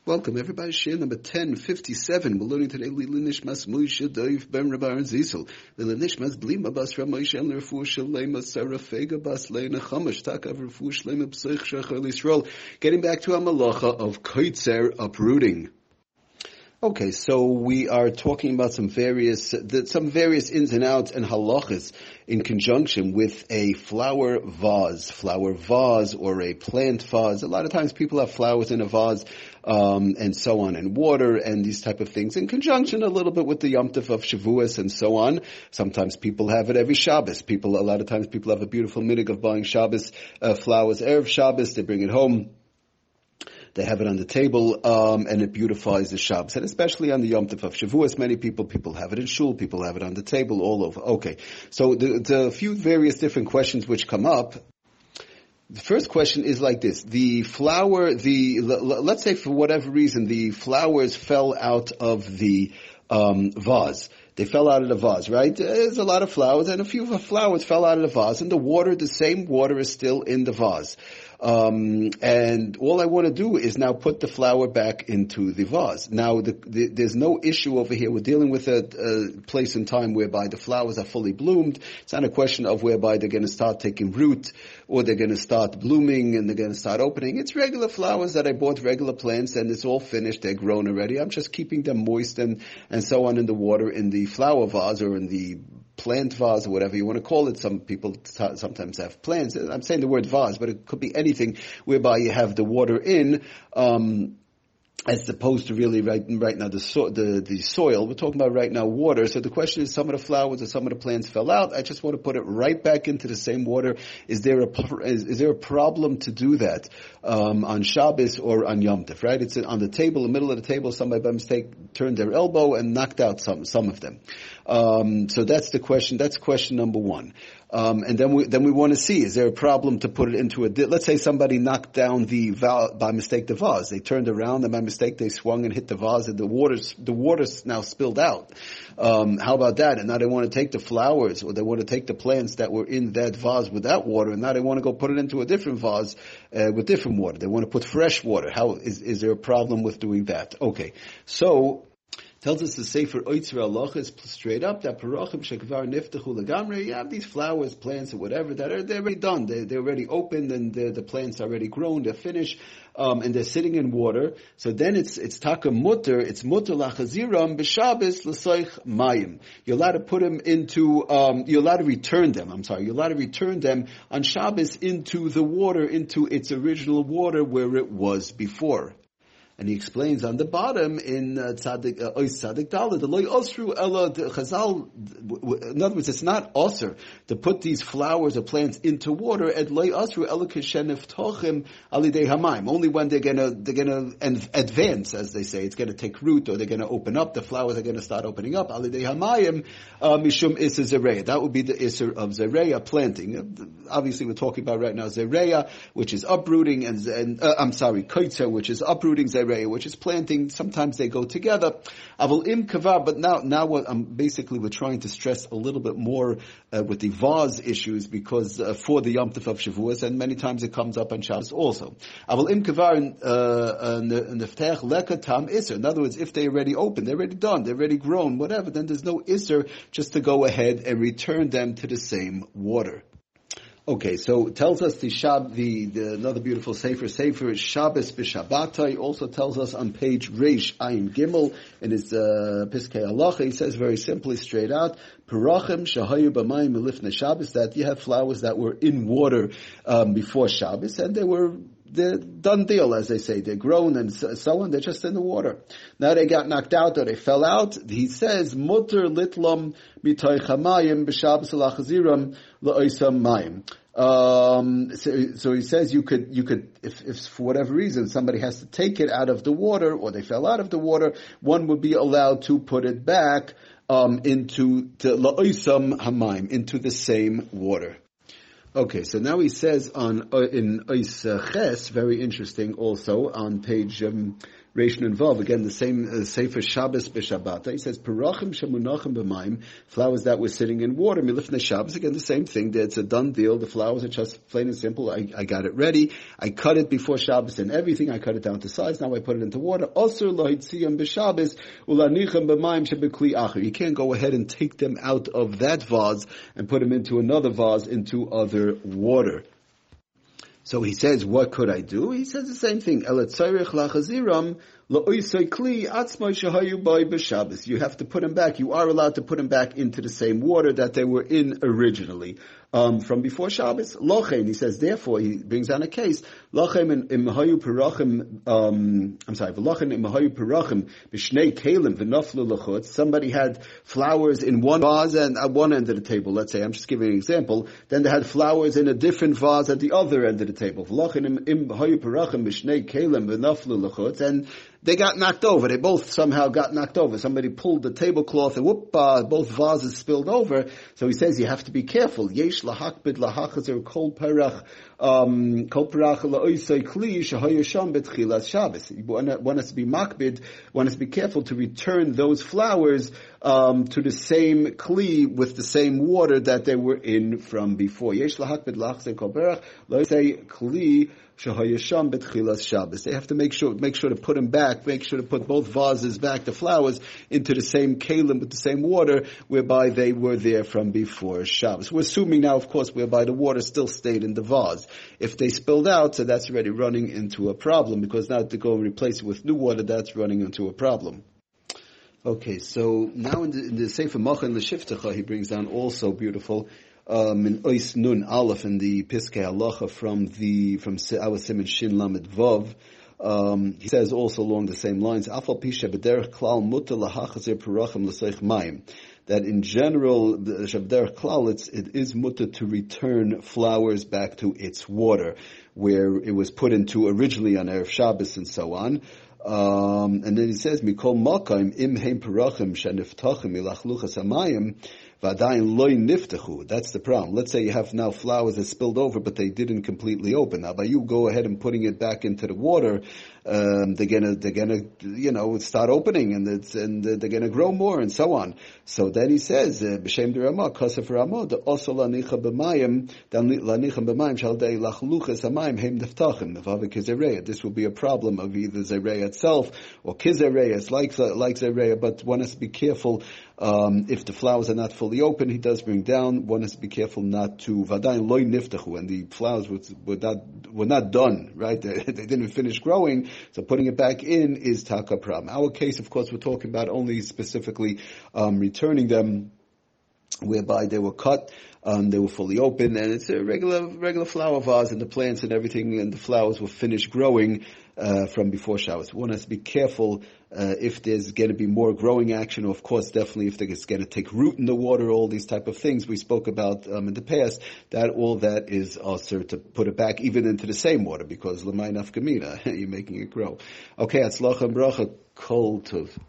Welcome everybody. Shir number 1057. We're learning today Lilnishmas Moshe Doiv Ben Rabbi Aaron Zisel. Lilnishmas Blima Bas Ramoshe and Refu Shalema Sarah Fega Bas Leina Chamash Takav Refu Shalema Psich Shachar Yisrael. Getting back to our malacha of Koitzer uprooting. Okay, so we are talking about some various ins and outs and halachas in conjunction with a flower vase or a plant vase. A lot of times people have flowers in a vase, and so on, and water and these type of things in conjunction a little bit with the Yom Tov of Shavuos and so on. Sometimes people have it every Shabbos. A lot of times people have a beautiful minhag of buying Shabbos flowers Erev Shabbos. They bring it home. They have it on the table, and it beautifies the Shabbos. And especially on the Yom Tov of Shavuos, many people have it in shul, people have it on the table all over. Okay. So the few various different questions which come up. The first question is like this. The flower, let's say for whatever reason, the flowers fell out of the vase. They fell out of the vase, right? There's a lot of flowers, and a few of the flowers fell out of the vase, and the same water is still in the vase. And all I want to do is now put the flower back into the vase. Now, there's no issue over here. We're dealing with a place in time whereby the flowers are fully bloomed. It's not a question of whereby they're going to start taking root or they're going to start blooming and they're going to start opening. It's regular flowers that I bought, regular plants, and it's all finished. They're grown already. I'm just keeping them moist and so on in the water in the flower vase or in the plant vase or whatever you want to call it. Some people sometimes have plants. I'm saying the word vase, but it could be anything whereby you have the water in, as opposed to really right now the soil. We're talking about right now water. So the question is, some of the flowers or some of the plants fell out. I just want to put it right back into the same water. Is there a problem to do that on Shabbos or on Yom Tov? Right? It's on the table, in the middle of the table. Somebody by mistake turned their elbow and knocked out some of them. So that's the question. That's question number one. And then we want to see, is there a problem to put it into let's say somebody knocked down by mistake the vase. They turned around and by mistake they swung and hit the vase and the water's now spilled out. How about that? And now they want to take the flowers or they want to take the plants that were in that vase without water and now they want to go put it into a different vase, with different water. They want to put fresh water. How is there a problem with doing that? Okay. So, tells us the Sefer Oitzer Halacha is straight up that parachim shekvar niftachu legamre. You have these flowers, plants, or whatever they're already done. They're already opened and the plants are already grown. They're finished, and they're sitting in water. So then it's taka mutter. It's mutter lachaziram b'Shabbos l'soich mayim. You're allowed to put them into. You're allowed to return them. You're allowed to return them on Shabbos into the water, into its original water where it was before. And he explains on the bottom in Tzadik Dalet, the loy osru ella Chazal. In other words, it's not osur to put these flowers or plants into water. And loy osru ella kishenif tochim alidei hamayim. Only when they're gonna advance, as they say, it's gonna take root or they're gonna open up. The flowers are gonna start opening up. Alidei hamayim mishum iser zereya. That would be the iser of zereya, planting. Obviously, we're talking about right now zereya, which is uprooting, and koitzer, which is uprooting zereya, which is planting. Sometimes they go together. Aval im kavar, but now what we're trying to stress a little bit more with the vase issues because for the Yom Tov of Shavuos, and many times it comes up on Shabbos also. Aval im kavar neftech leka tam iser. In other words, if they already open, they're already done, they're already grown, whatever, then there's no iser just to go ahead and return them to the same water. Okay, so it tells us the another beautiful Sefer Shabbos b'Shabbatai also tells us on page Reish Ayin Gimel in his Piskei Halacha. He says very simply, straight out, Parachim shahayu b'mayim milifnei Shabbos, that you have flowers that were in water before Shabbos and they're done deal, as they say. They're grown and so on. They're just in the water. Now they got knocked out or they fell out. He says, Mutter litlam mitoich hamayim b'Shabbos alachaziram la'oisam mayim. So he says you could, if for whatever reason somebody has to take it out of the water or they fell out of the water, one would be allowed to put it back, into la'oisam hamayim, into the same water. Okay, so now he says in Ois Ches, very interesting also, on page Reish Nun Vav, again the same Sefer Shabbos b'Shabbata. He says Perachim shemunachim b'mayim, flowers that were sitting in water. Milifnei Shabbos, again the same thing. It's a done deal. The flowers are just plain and simple. I got it ready. I cut it before Shabbos and everything. I cut it down to size. Now I put it into water. Osur lohitziyam b'Shabbos ulanicham b'mayim shebekli acher. You can't go ahead and take them out of that vase and put them into another vase into other water. So he says, what could I do? He says the same thing. You have to put them back. You are allowed to put them back into the same water that they were in originally. From before Shabbos. Lochein, he says, therefore, he brings down a case. Lochein imahayu perachim, v'lochein imahayu perachim, b'shnei kelim v'naflu lachutz. Somebody had flowers in one vase and at one end of the table, let's say. I'm just giving an example. Then they had flowers in a different vase at the other end of the table. V'lochein imahayu perachim, b'shnei kelim v'naflu lachutz. And they got knocked over. They both somehow got knocked over. Somebody pulled the tablecloth and both vases spilled over. So he says you have to be careful. Yesh lahakbid lahachazer kol perach la'oisei kli shehayasham betchilas Shabbos. One has to be makbid. One has to be careful to return those flowers to the same kli with the same water that they were in from before. Yesh lahakbid lahachazer kol perach la'oisei kli. They have to make sure to put them back, make sure to put both vases back, the flowers, into the same kalim with the same water, whereby they were there from before Shabbos. We're assuming now, of course, whereby the water still stayed in the vase. If they spilled out, so that's already running into a problem, because now to go and replace it with new water, that's running into a problem. Okay, so now in the Sefer Machan L'Shiftecha, he brings down also beautiful in Ois Nun Aleph in the Piskei Halacha from our Siman Shin Lamed Vav. He says also along the same lines, Afal Pisha B'derech Klal Mutar Lahachazer Perachim L'Seich Mayim. That in general, the B'derech Klal, it is mutar to return flowers back to its water, where it was put into originally on Erev Shabbos and so on. And then he says, Mikol Makayim Im Heim Perachim Sheniftachim Ilachluchas Hamayim. That's the problem. Let's say you have now flowers that spilled over, but they didn't completely open. Now, by you go ahead and putting it back into the water, they're gonna, start opening, and they're gonna grow more, and so on. So then he says, b'shem d'Ramah, kasef Ramah, the also lanicha b'mayim, lanicha b'mayim shaldei lachluches hamayim heim neftachim nevave kizereya. This will be a problem of either zereya itself or kizereya. It's like zereya, but one has to be careful. If the flowers are not fully open, he does bring down, one has to be careful not to, vadayin loy niftachu, and the flowers were not done, right? They didn't finish growing, so putting it back in is taka pram. Our case, of course, we're talking about only specifically, returning them, whereby they were cut, they were fully open, and it's a regular flower vase, and the plants and everything, and the flowers were finished growing, from before Shabbos. One has to be careful, if there's going to be more growing action, or of course definitely if it's going to take root in the water, all these type of things we spoke about, in the past, that all that is also to put it back even into the same water, because l'may nafkamina, you're making it grow. Okay, atzlacha and bracha, kol tov.